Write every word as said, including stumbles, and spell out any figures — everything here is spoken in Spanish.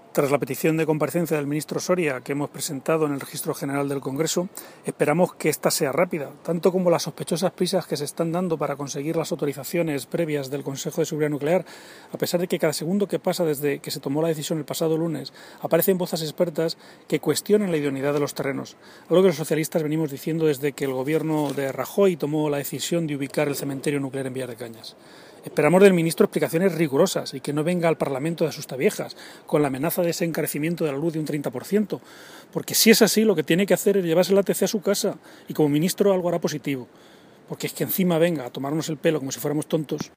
Tras la petición de comparecencia del ministro Soria que hemos presentado en el Registro General del Congreso, esperamos que ésta sea rápida, tanto como las sospechosas prisas que se están dando para conseguir las autorizaciones previas del Consejo de Seguridad Nuclear, a pesar de que cada segundo que pasa desde que se tomó la decisión el pasado lunes, aparecen voces expertas que cuestionan la idoneidad de los terrenos, algo que los socialistas venimos diciendo desde que el gobierno de Rajoy tomó la decisión de ubicar el cementerio nuclear en Villar de Cañas. Esperamos del ministro explicaciones rigurosas y que no venga al Parlamento de asustaviejas con la amenaza de ese encarecimiento de la luz de un treinta por ciento, porque si es así lo que tiene que hacer es llevarse la A T C a su casa y como ministro algo hará positivo, porque es que encima venga a tomarnos el pelo como si fuéramos tontos.